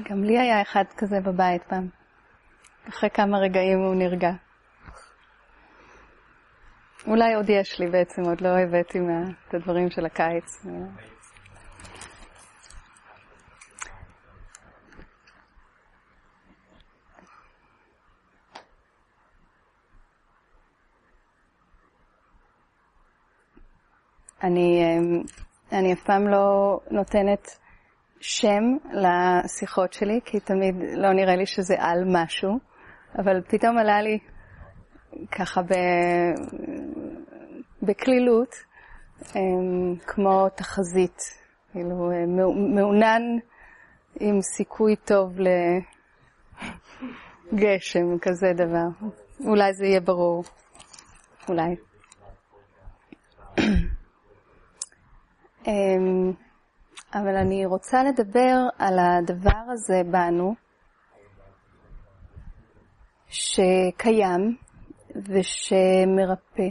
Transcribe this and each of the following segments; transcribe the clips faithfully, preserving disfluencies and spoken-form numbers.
גם לי היה אחד כזה בבית פעם. אחרי כמה רגעים הוא נרגע. אולי עוד יש לי בעצם, עוד לא הבאתי מה, את הדברים של הקיץ. אני, אני אף פעם לא נותנת שם לשיחות שלי, כי תמיד לא נראה לי שזה על משהו, אבל פתאום עלה לי ככה ב... בכלילות, כמו תחזית, כאילו מעונן עם סיכוי טוב לגשם, כזה דבר. אולי זה יהיה ברור, אולי. אבל אני רוצה לדבר על הדבר הזה בנו, שקיים ושמרפא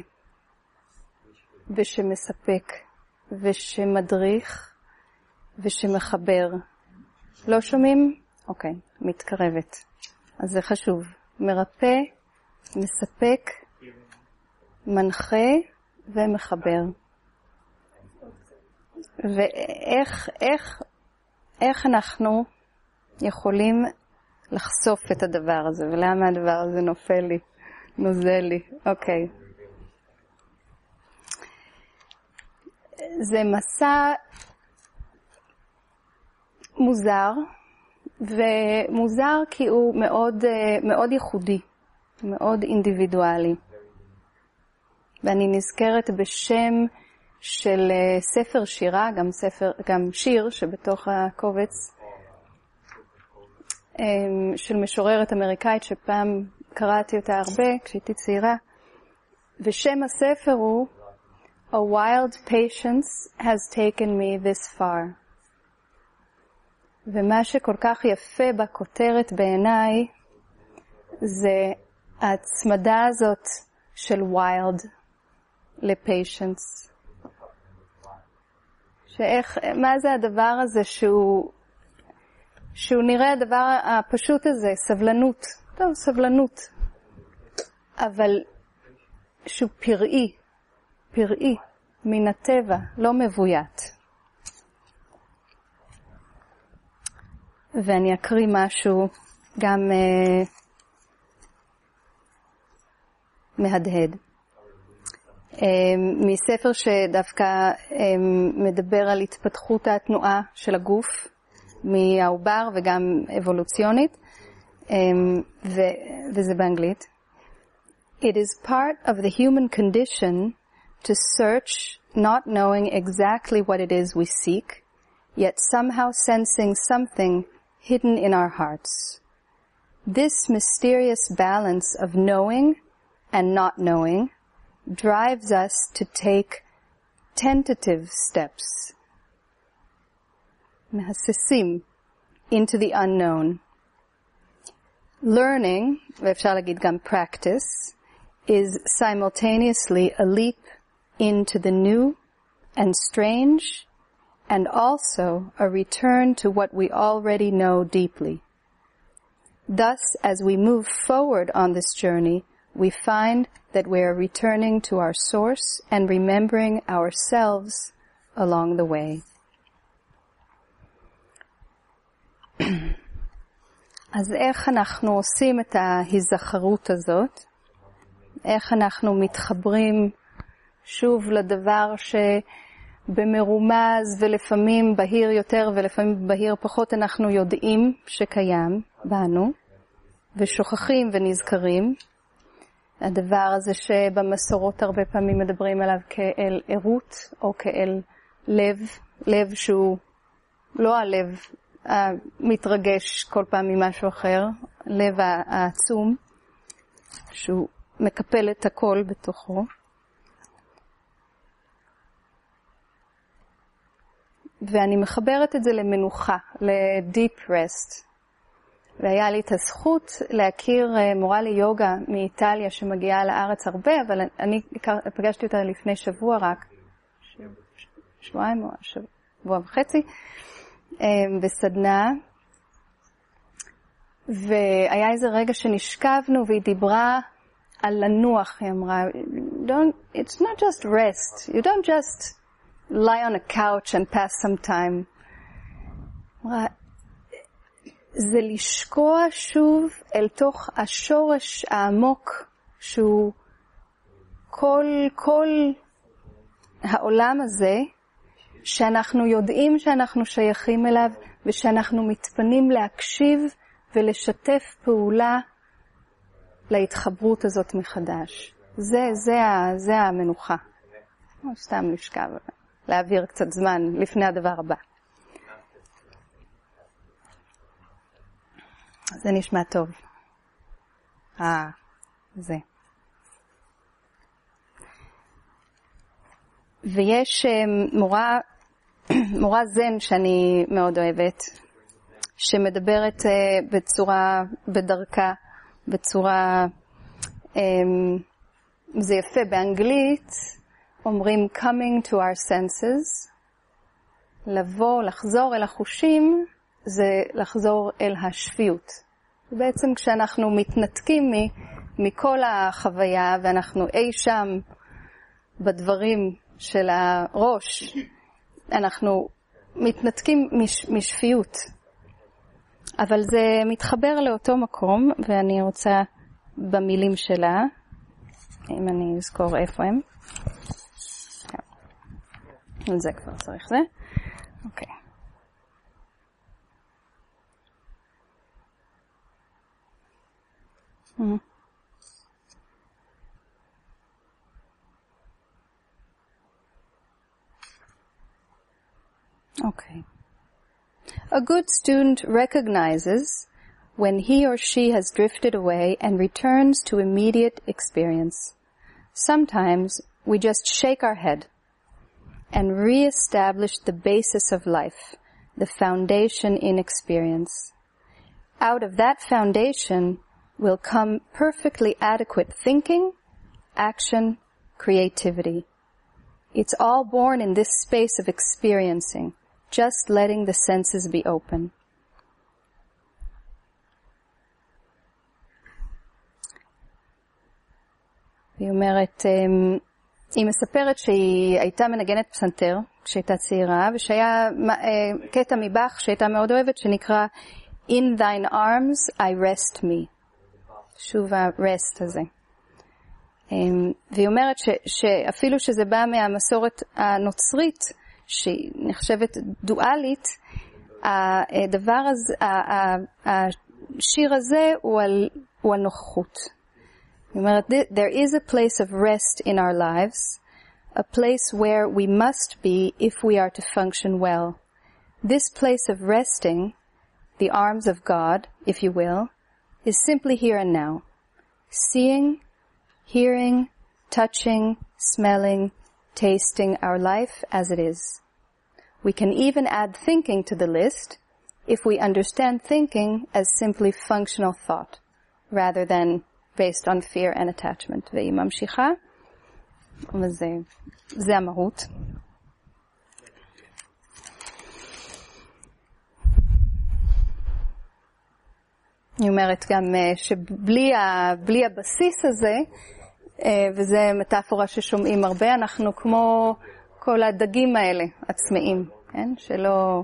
ושמספק ושמדריך ושמחבר. לא שומעים? אוקיי, מתקרבת. אז זה חשוב. מרפא, מספק, מנחה ומחבר. ואיך איך, איך אנחנו יכולים לחשוף את הדבר הזה, ולמה הדבר הזה נופל לי, נוזל לי. אוקיי. זה מסע מוזר, ומוזר כי הוא מאוד, מאוד ייחודי, מאוד אינדיבידואלי. ואני נזכרת בשם של ספר שירה, גם ספר, גם שיר שבתוך הקובץ, של משוררת אמריקאית שפעם קראתי אותה הרבה כשהייתי צעירה, ושם הספר הוא A Wild Patience Has Taken Me This Far. ומה שכל כך יפה בכותרת בעיניי זה ההצמדה הזאת של wild ל-patience. שאיך, מה זה הדבר הזה שהוא, שהוא נראה הדבר הפשוט הזה, סבלנות. טוב, סבלנות. אבל שהוא פראי, פראי, מן הטבע, לא מבוית. ואני אקריא משהו גם uh, מהדהד. Um, מספר שדווקא um, מדבר על התפתחות התנועה של הגוף מהעובר וגם אבולוציונית, um, ו- וזה באנגלית. It is part of the human condition to search, not knowing exactly what it is we seek, yet somehow sensing something hidden in our hearts. This mysterious balance of knowing and not knowing drives us to take tentative steps, מהססים, into the unknown. Learning, ואפשר להגיד גם practice, is simultaneously a leap into the new and strange, and also a return to what we already know deeply. Thus, as we move forward on this journey, we find that we are returning to our source and remembering ourselves along the way. אז איך אנחנו עושים את ההיזכרות הזאת? איך אנחנו מתחברים שוב לדבר שבמרומז ולפעמים בהיר יותר ולפעמים בהיר פחות אנחנו יודעים שקיים בנו, ושוכחים ונזכרים. הדבר הזה שבמסורות הרבה פעמים מדברים עליו כאל ערות או כאל לב, לב שהוא לא הלב המתרגש כל פעם ממשהו אחר, לב העצום שהוא מקפל את הכל בתוכו. ואני מחברת את זה למנוחה, ל-deep rest. והיה לי את הזכות להכיר מורה ליוגה מאיטליה שמגיעה לארץ הרבה, אבל אני פגשתי אותה לפני שבוע רק, שבועיים או שבוע וחצי, בסדנה, והיה איזה רגע שנשכבנו והיא דיברה על לנוח, היא אמרה, don't, it's not just rest, you don't just lie on a couch and pass some time. אמרה, זה לשקוע שוב אל תוך השורש העמוק שהוא כל, כל העולם הזה, שאנחנו יודעים שאנחנו שייכים אליו, ושאנחנו מתפנים להקשיב ולשתף פעולה להתחברות הזאת מחדש. זה, זה, זה המנוחה. או סתם לשכב, להעביר קצת זמן לפני הדבר הבא. זה נשמע טוב. אה, זה. ויש מורה, מורה זן שאני מאוד אוהבת, שמדברת בצורה, בדרכה, בצורה, זה יפה באנגלית, אומרים coming to our senses, לבוא, לחזור אל החושים, זה לחזור אל השפיות. בעצם כשאנחנו מתנתקים מכל החוויה, ואנחנו אי שם בדברים של הראש, אנחנו מתנתקים מש, משפיות. אבל זה מתחבר לאותו מקום, ואני רוצה במילים שלה, אם אני אזכור איפה הם. זה כבר צריך זה. אוקיי. Mm-hmm. Okay. A good student recognizes when he or she has drifted away and returns to immediate experience. Sometimes we just shake our head and re-establish the basis of life, the foundation in experience. Out of that foundation will come perfectly adequate thinking, action, creativity. It's all born in this space of experiencing, just letting the senses be open. היא אומרת, היא מספרת שהיא הייתה מנגנת פסנתר כשהייתה צעירה, ושהיה קטע מבח שהייתה מאוד אוהבת שנקרא In thine arms I rest me. שוב ה-rest הזה. והיא אומרת ש, שאפילו שזה בא מהמסורת הנוצרית, שהיא נחשבת דואלית, הדבר הזה, השיר הזה הוא על, הוא על נוכחות. היא אומרת, there is a place of rest in our lives, a place where we must be if we are to function well. This place of resting, the arms of God, if you will, is simply here and now. Seeing, hearing, touching, smelling, tasting our life as it is. We can even add thinking to the list if we understand thinking as simply functional thought, rather than based on fear and attachment. והיא ממשיכה, וזה, זה המהות. היא אומרת גם שבלי ה, בלי הבסיס הזה, וזה מטאפורה ששומעים הרבה, אנחנו כמו כל הדגים האלה עצמאים, כן? שלא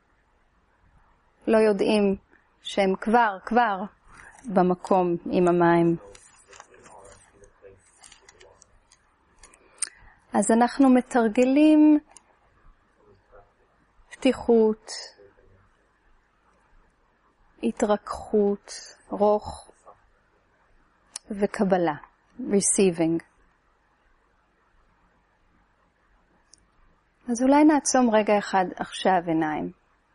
לא יודעים שהם כבר, כבר במקום עם המים. אז אנחנו מתרגלים פתיחות, התרככות, רוך וקבלה, receiving. אז אולי נעצום רגע אחד עכשיו עיניים.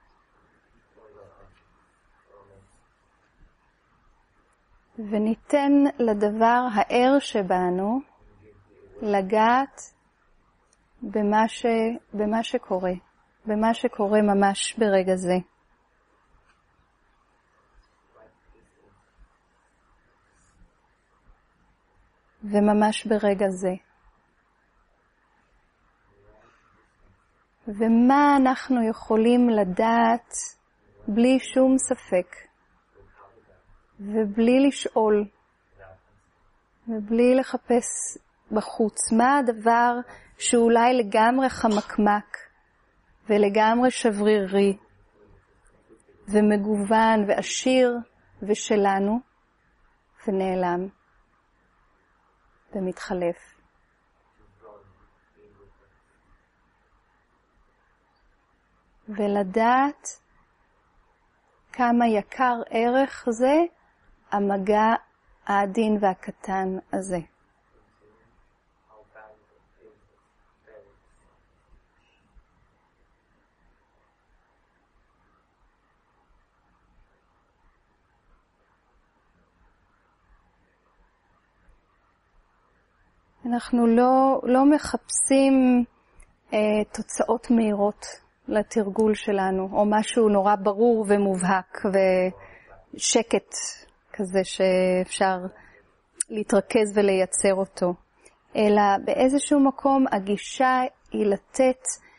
וניתן לדבר הער שבנו לגעת במה, ש, במה שקורה, במה שקורה ממש ברגע זה. וממש ברגע זה. ומה אנחנו יכולים לדעת בלי שום ספק ובלי לשאול, ובלי לחפש בחוץ, מה הדבר שאולי לגמרי חמקמק, ולגמרי שברירי, ומגוון ועשיר ושלנו, ונעלם, ומתחלף. ולדעת כמה יקר ערך זה המגע העדין והקטן הזה. אנחנו לא, לא מחפשים אה, תוצאות מהירות לתרגול שלנו, או משהו נורא ברור ומובהק ושקט כזה שאפשר להתרכז ולייצר אותו. אלא באיזשהו מקום הגישה היא לתת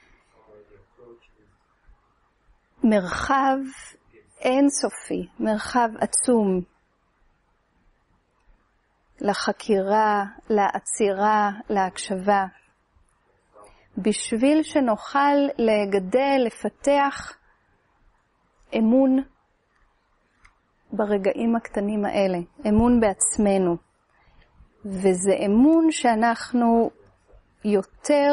מרחב אינסופי, מרחב עצום, לחקירה, לעצירה, להקשבה, בשביל שנוכל לגדל, לפתח אמון ברגעים הקטנים האלה, אמון בעצמנו. וזה אמון שאנחנו יותר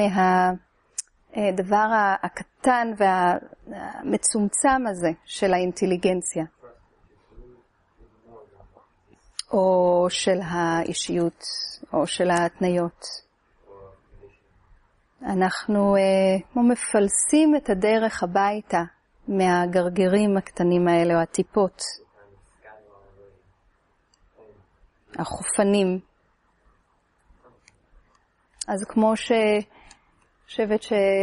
מהדבר הקטן והמצומצם הזה של האינטליגנציה. או של האישיות, או של ההתניות. אנחנו אה, כמו מפלסים את הדרך הביתה מהגרגרים הקטנים האלה, או הטיפות, החופנים. אז כמו שחושבת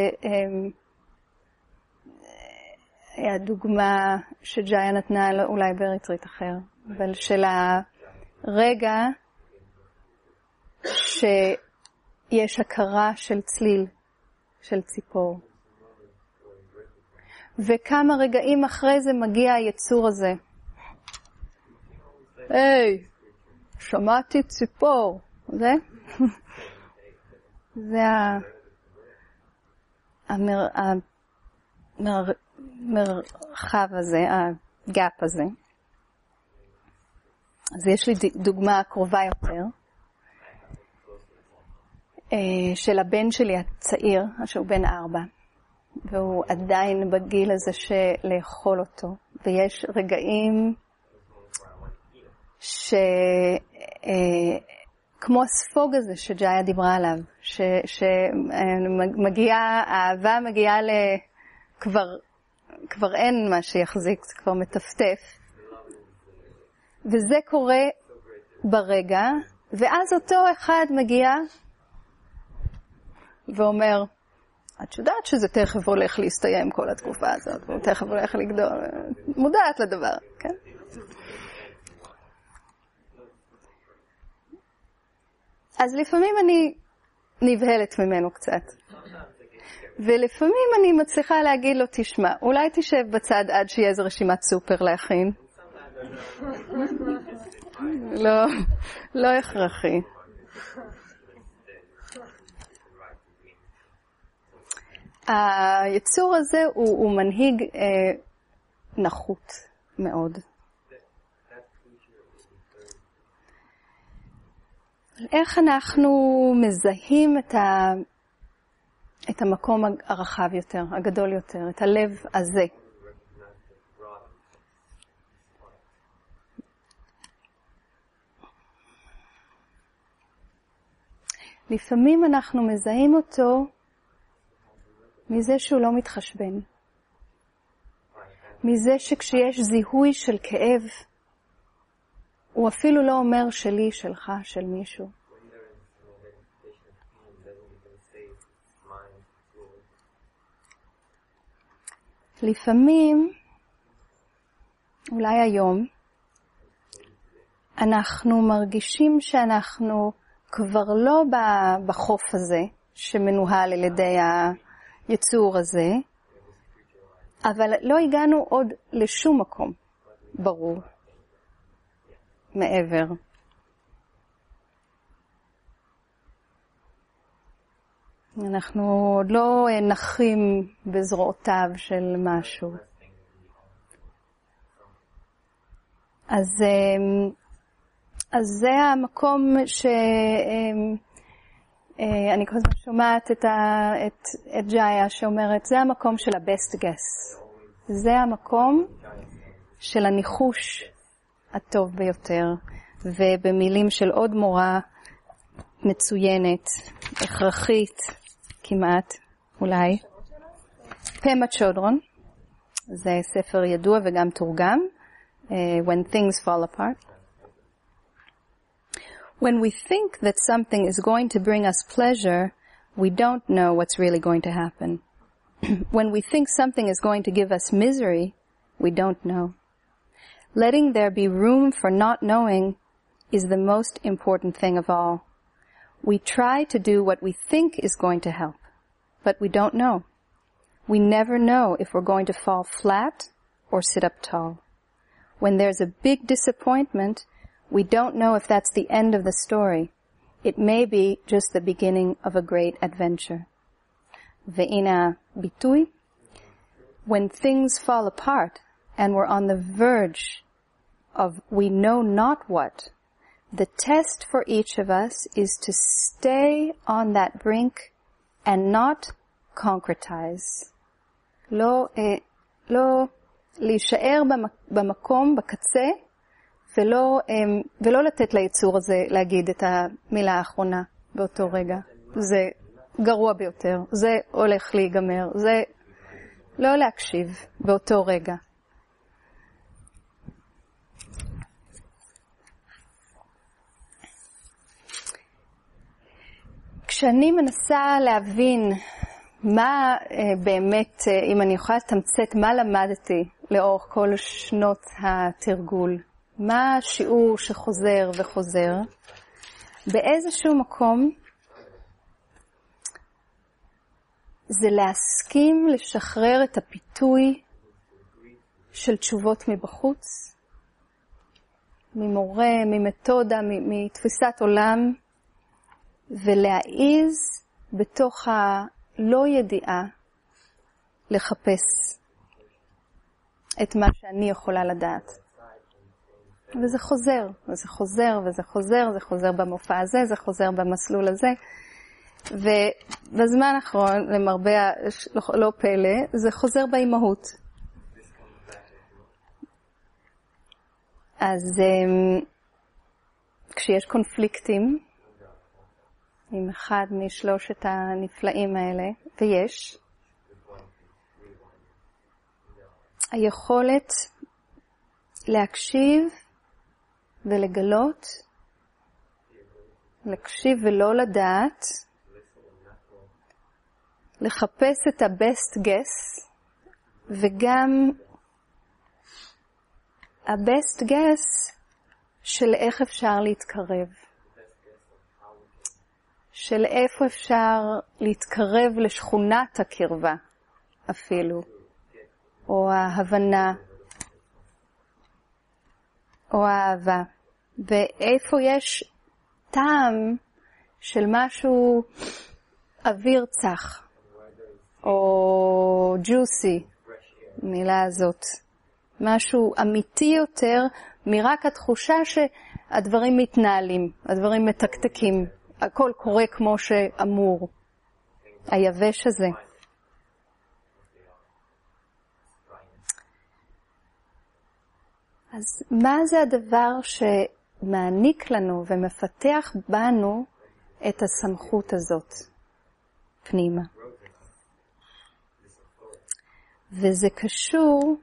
שהיה דוגמה שג'איה נתנה אולי בריטריט אחר, אבל של הרגע שיש הכרה של צליל, של ציפור. וכמה רגעים אחרי זה מגיע היצור הזה. היי, שמעתי ציפור. זה? זה המר... המרחב הזה, הגאפ הזה. אז יש לי דוגמה קרובה יותר, של הבן שלי הצעיר, שהוא בן ארבע, והוא עדיין בגיל הזה של לאכול אותו, ויש רגעים ש... כמו הספוג הזה שג'איה דיברה עליו, שמגיעה, האהבה מגיעה ל... כבר, כבר אין מה שיחזיק, זה כבר מטפטף. וזה קורה ברגע, ואז אותו אחד מגיע ואומר, את יודעת שזה תכף הולך להסתיים כל התקופה הזאת, והוא תכף הולך לגדול, מודעת לדבר, כן? אז לפעמים אני נבהלת ממנו קצת. ולפעמים אני מצליחה להגיד לו, תשמע, אולי תשב בצד עד שיהיה איזו רשימת סופר להכין. לא, לא הכרחי. היצור הזה הוא, הוא מנהיג אה, נחות מאוד. איך אנחנו מזהים את, ה, את המקום הרחב יותר, הגדול יותר, את הלב הזה? לפעמים אנחנו מזהים אותו מזה שהוא לא מתחשבן. מזה שכשיש זיהוי של כאב, הוא אפילו לא אומר שלי, שלך, של מישהו. לפעמים, אולי היום, אנחנו מרגישים שאנחנו כבר לא בחוף הזה, שמנוהל על ידי היצור הזה, אבל לא הגענו עוד לשום מקום ברור. מעבר. אנחנו עוד לא נחים בזרועותיו של משהו. אז, אז זה המקום ש... אני כל הזמן שומעת את, ה, את, את ג'איה שאומרת, זה המקום של ה-best guess. זה המקום של הניחוש הטוב ביותר. ובמילים של עוד מורה מצוינת, הכרחית, כמעט, אולי. פמה צ'ודרון, זה ספר ידוע וגם תורגם. Uh, when things fall apart. When we think that something is going to bring us pleasure, we don't know what's really going to happen. When we think something is going to give us misery, we don't know. Letting there be room for not knowing is the most important thing of all. We try to do what we think is going to help, but we don't know. We never know if we're going to fall flat or sit up tall. When there's a big disappointment, we don't know if that's the end of the story. It may be just the beginning of a great adventure. Ve'ina bitui. When things fall apart and we're on the verge of we know not what, the test for each of us is to stay on that brink and not concretize. Lo, eh, lo, להישאר במקום, בקצה, ולא, ולא לתת ליצור הזה להגיד את המילה האחרונה באותו רגע. זה גרוע ביותר, זה הולך להיגמר, זה לא להקשיב באותו רגע. כשאני מנסה להבין מה באמת, אם אני יכולה לתמצת, מה למדתי לאורך כל שנות התרגול, מה השיעור שחוזר וחוזר, באיזשהו מקום זה להסכים לשחרר את הפיתוי של תשובות מבחוץ, ממורה, ממתודה, מתפיסת עולם, ולהעיז בתוך הלא ידיעה לחפש את מה שאני יכולה לדעת. וזה חוזר, וזה חוזר, וזה חוזר, זה חוזר במופע הזה, זה חוזר במסלול הזה. ובזמן האחרון, למרבה לא פלא, זה חוזר באימהות. אז כשיש קונפליקטים, עם אחד משלושת הנפלאים האלה, ויש, היכולת להקשיב ולגלות, להקשיב ולא לדעת, לחפש את ה-best guess, וגם ה-best guess של איך אפשר להתקרב. של איפה אפשר להתקרב לשכונת הקרבה אפילו, או ההבנה, או האהבה, ואיפה יש טעם של משהו אוויר צח, או ג'וסי, מילה הזאת, משהו אמיתי יותר מרק התחושה שהדברים מתנהלים, הדברים מתקתקים, הכל קורה כמו שאמור, היבש הזה. אז מה זה הדבר שמעניק לנו ומפתח בנו את הסמכות הזאת פנימה? וזה קשור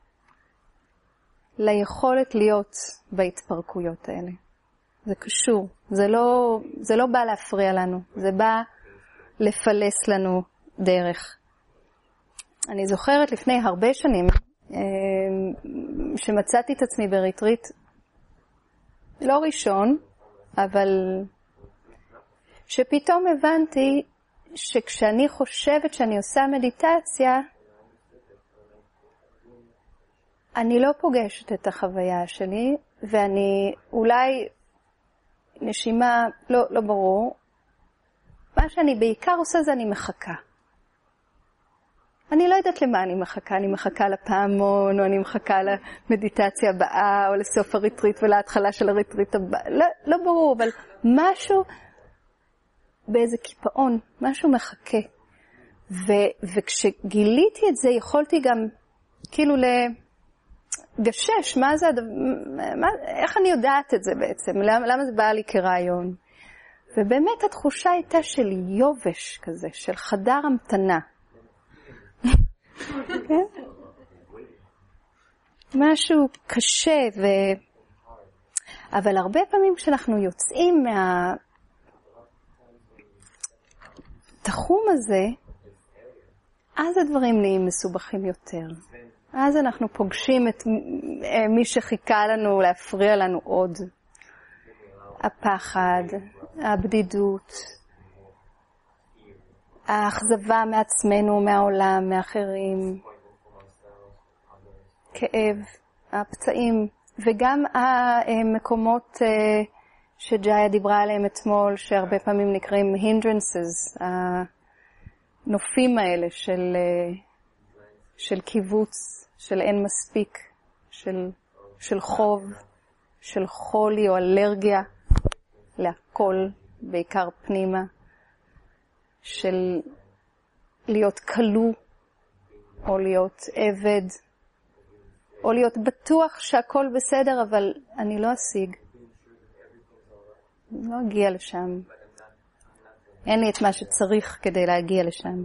ליכולת להיות בהתפרקויות האלה. זה קשור. זה לא, זה לא בא להפריע לנו. זה בא לפלס לנו דרך. אני זוכרת לפני הרבה שנים, שמצאתי את עצמי בריטריט, לא ראשון, אבל שפתאום הבנתי שכשאני חושבת שאני עושה מדיטציה, אני לא פוגשת את החוויה שלי, ואני אולי נשימה, לא, לא ברור, מה שאני בעיקר עושה זה אני מחכה. אני לא יודעת למה אני מחכה, אני מחכה לפעמון, או אני מחכה למדיטציה הבאה, או לסוף הריטריט ולהתחלה של הריטריט הבאה, לא, לא ברור, אבל משהו באיזה קיפאון, משהו מחכה. ו, וכשגיליתי את זה, יכולתי גם כאילו לגשש, מה זה, מה, איך אני יודעת את זה בעצם, למה, למה זה בא לי כרעיון. ובאמת התחושה הייתה של יובש כזה, של חדר המתנה. כן? משהו קשה, ו... אבל הרבה פעמים כשאנחנו יוצאים מהתחום הזה, אז הדברים נהיים מסובכים יותר. אז אנחנו פוגשים את מי שחיכה לנו להפריע לנו עוד. הפחד, הבדידות, האכזבה מעצמנו, מהעולם, מאחרים, כאב, הפצעים, וגם המקומות שג'איה דיברה עליהם אתמול, שהרבה פעמים נקראים hindrances, הנופים האלה של, של קיבוץ, של אין מספיק, של, של חוב, של חולי או אלרגיה, להכל, בעיקר פנימה, של להיות קלו, או להיות עבד, או להיות בטוח שהכל בסדר, אבל אני לא אשיג. לא אגיע לשם. אין לי את מה שצריך כדי להגיע לשם.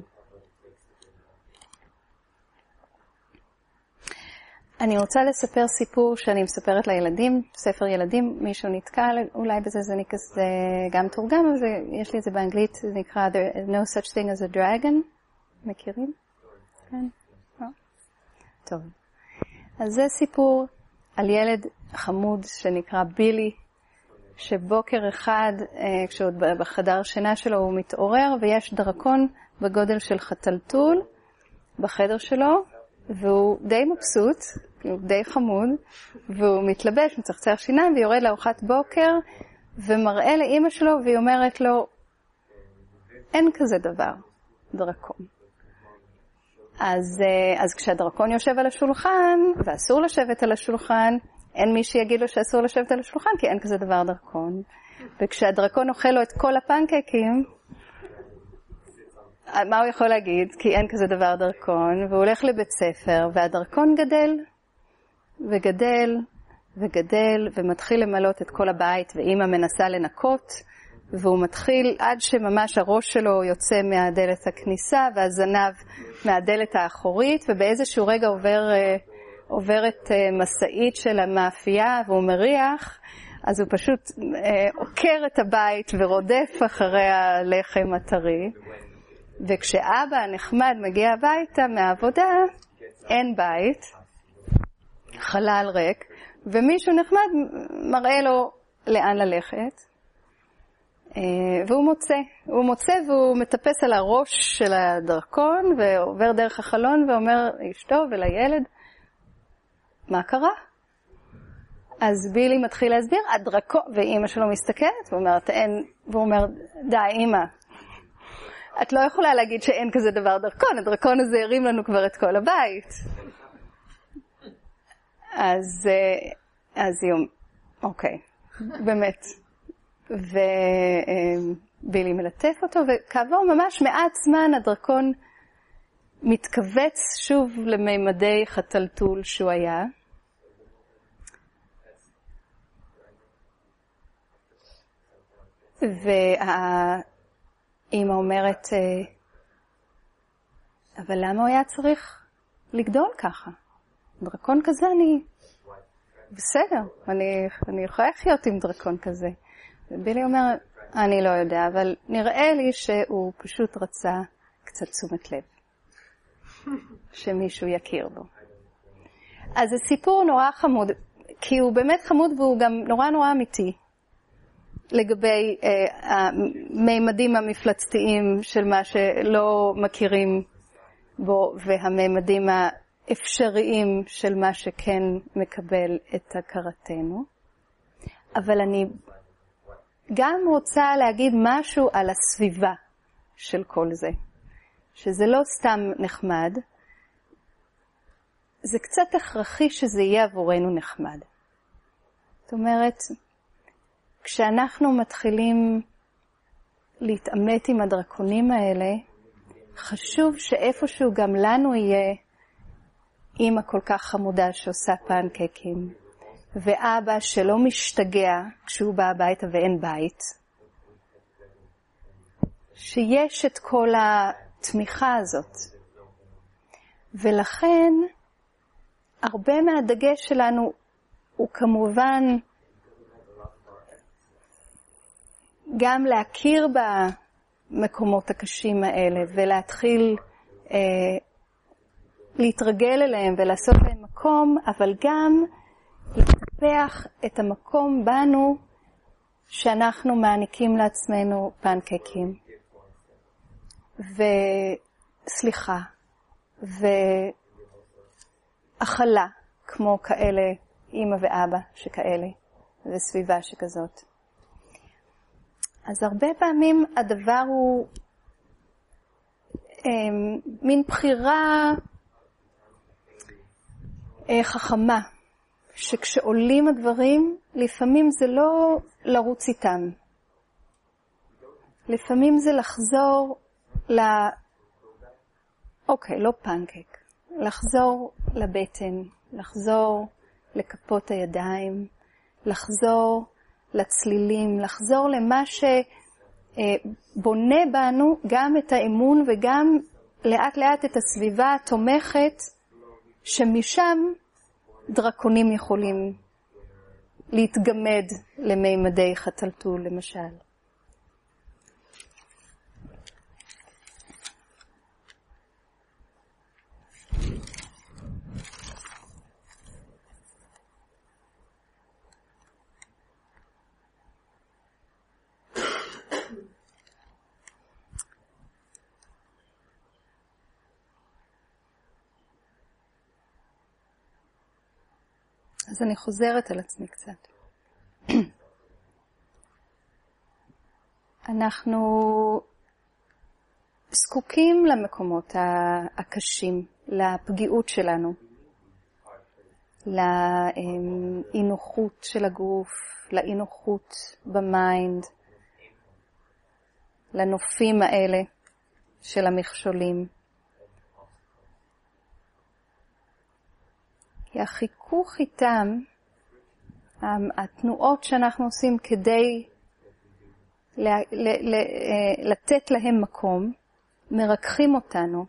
אני רוצה לספר סיפור שאני מספרת לילדים, ספר ילדים, מישהו נתקע, אולי בזה זה נקס, גם תורגם, אבל יש לי את זה באנגלית, זה נקרא No such thing as a dragon. מכירים? כן? לא? טוב. אז זה סיפור על ילד חמוד שנקרא בילי, שבוקר אחד, כשהוא בחדר שינה שלו, הוא מתעורר, ויש דרקון בגודל של חתלתול בחדר שלו, והוא די מבסוט, הוא די חמוד, והוא מתלבש, מצחצח שיניים, ויורד לארוחת בוקר, ומראה לאמא שלו, והיא אומרת לו, אין כזה דבר, דרקון. אז, אז כשהדרקון יושב על השולחן, ואסור לשבת על השולחן, אין מי שיגיד לו שאסור לשבת על השולחן, כי אין כזה דבר דרקון. וכשהדרקון אוכל לו את כל הפנקקים, מה הוא יכול להגיד? כי אין כזה דבר דרקון, והוא הולך לבית ספר, והדרקון גדל, וגדל, וגדל, ומתחיל למלות את כל הבית, ואמא מנסה לנקות, והוא מתחיל עד שממש הראש שלו יוצא מהדלת הכניסה, והזנב מהדלת האחורית, ובאיזשהו רגע עובר, עוברת מסעית של המאפייה, והוא מריח, אז הוא פשוט עוקר את הבית ורודף אחרי הלחם הטרי. וכשאבא הנחמד מגיע הביתה מהעבודה, אין בית, חלל ריק, ומישהו נחמד מראה לו לאן ללכת, והוא מוצא, הוא מוצא והוא מטפס על הראש של הדרקון, ועובר דרך החלון ואומר לאשתו ולילד, מה קרה? אז בילי מתחיל להסביר, הדרקון, ואמא שלו מסתכלת, ואומרת, אין, והוא אומר, די אמא, את לא יכולה להגיד שאין כזה דבר דרקון, הדרקון הזה הרים לנו כבר את כל הבית. אז, אז יום, אוקיי, באמת. ובילי מלטף אותו, וכעבור ממש מעט זמן הדרקון מתכווץ שוב למימדי חתלתול שהוא היה. והאמא אומרת, אבל למה הוא היה צריך לגדול ככה? דרקון כזה אני... בסדר, אני, אני יכולה לחיות עם דרקון כזה. ובילי אומר, אני לא יודע, אבל נראה לי שהוא פשוט רצה קצת תשומת לב. שמישהו יכיר בו. אז זה סיפור נורא חמוד, כי הוא באמת חמוד והוא גם נורא נורא אמיתי. לגבי אה, הממדים המפלצתיים של מה שלא מכירים בו, והממדים האפשריים של מה שכן מקבל את הכרתנו. אבל אני גם רוצה להגיד משהו על הסביבה של כל זה, שזה לא סתם נחמד, זה קצת הכרחי שזה יהיה עבורנו נחמד. זאת אומרת, כשאנחנו מתחילים להתעמת עם הדרקונים האלה, חשוב שאיפשהו גם לנו יהיה אמא כל כך חמודה שעושה פנקקים, ואבא שלא משתגע כשהוא בא הביתה ואין בית, שיש את כל התמיכה הזאת. ולכן הרבה מהדגש שלנו הוא כמובן גם להכיר במקומות הקשים האלה ולהתחיל אה, להתרגל אליהם ולעשות להם מקום, אבל גם לטפח את המקום בנו שאנחנו מעניקים לעצמנו פנקקים וסליחה והכלה כמו כאלה, אמא ואבא שכאלה וסביבה שכזאת. אז הרבה פעמים הדבר הוא אה, מין בחירה אה, חכמה, שכשעולים הדברים, לפעמים זה לא לרוץ איתם. לפעמים זה לחזור ל... אוקיי, לא פנקק. לחזור לבטן, לחזור לכפות הידיים, לחזור לצלילים, לחזור למה שבונה בנו גם את האמון וגם לאט לאט את הסביבה התומכת, שמשם דרקונים יכולים להתגמד למימדי חתלתול למשל. אז אני חוזרת על עצמי קצת. אנחנו זקוקים למקומות הקשים, לפגיעות שלנו, לאינוחות של הגוף, לאינוחות במיינד, לנופים האלה של המכשולים. כי החיכוך איתם, התנועות שאנחנו עושים כדי לתת להם מקום, מרככים אותנו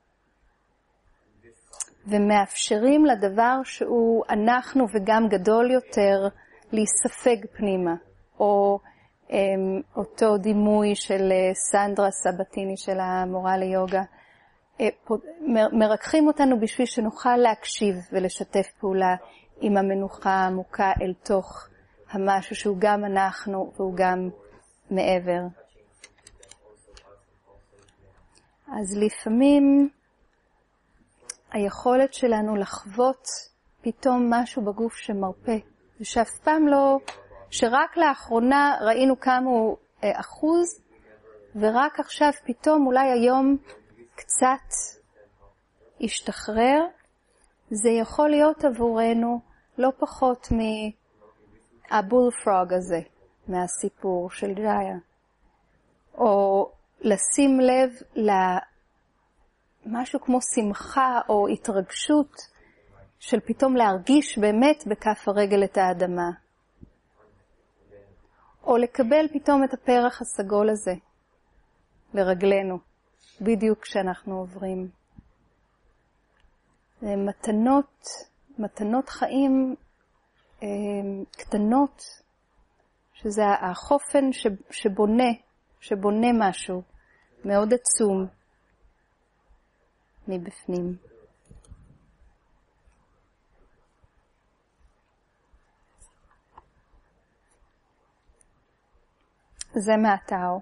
ומאפשרים לדבר שהוא אנחנו וגם גדול יותר להיספג פנימה. או אותו דימוי של סנדרה סבתיני של המורה ליוגה, מרככים אותנו בשביל שנוכל להקשיב ולשתף פעולה עם המנוחה העמוקה אל תוך המשהו שהוא גם אנחנו והוא גם מעבר. אז לפעמים היכולת שלנו לחוות פתאום משהו בגוף שמרפא, ושאף פעם לא, שרק לאחרונה ראינו כמה הוא אה, אחוז, ורק עכשיו פתאום אולי היום קצת ישתחרר, זה יכול להיות עבורנו לא פחות מהבולפרוג הזה, מהסיפור של ג'איה. או לשים לב למשהו כמו שמחה או התרגשות של פתאום להרגיש באמת בכף הרגל את האדמה. או לקבל פתאום את הפרח הסגול הזה לרגלנו, בדיוק כשאנחנו עוברים. מתנות, מתנות חיים אה, קטנות, שזה החופן שבונה, שבונה משהו מאוד עצום מבפנים. זה מהטאו.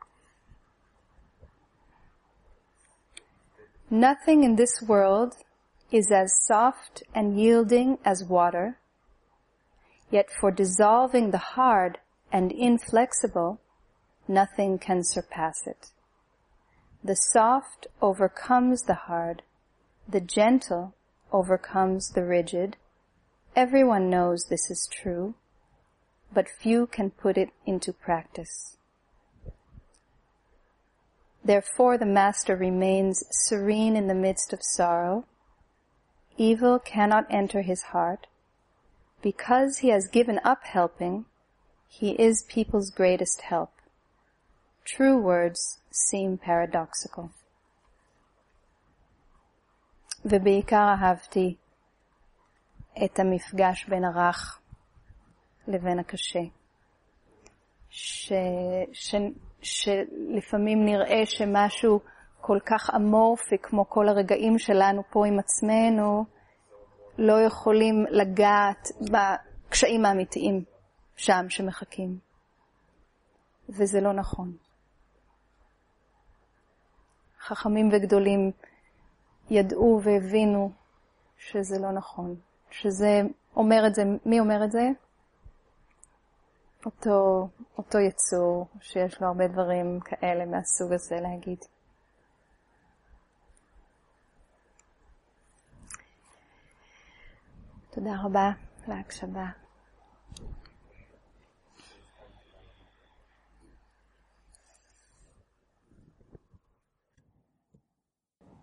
Nothing in this world is as soft and yielding as water, Yet for dissolving the hard and inflexible, nothing can surpass it. The soft overcomes the hard, the gentle overcomes the rigid. Everyone knows this is true, but few can put it into practice. Therefore the Master remains serene in the midst of sorrow. Evil cannot enter his heart. Because he has given up helping, he is people's greatest help. True words seem paradoxical. ובעיקר אהבתי את המפגש בין הרך לבין הקשה. ש... ש... שלפעמים נראה שמשהו כל כך אמורפי, כמו כל הרגעים שלנו פה עם עצמנו, לא יכולים לגעת בקשיים האמיתיים שם שמחכים. וזה לא נכון. חכמים וגדולים ידעו והבינו שזה לא נכון. שזה אומר את זה, מי אומר את זה? אותו, אותו יצור שיש לו הרבה דברים כאלה מהסוג הזה להגיד. תודה רבה להקשבה.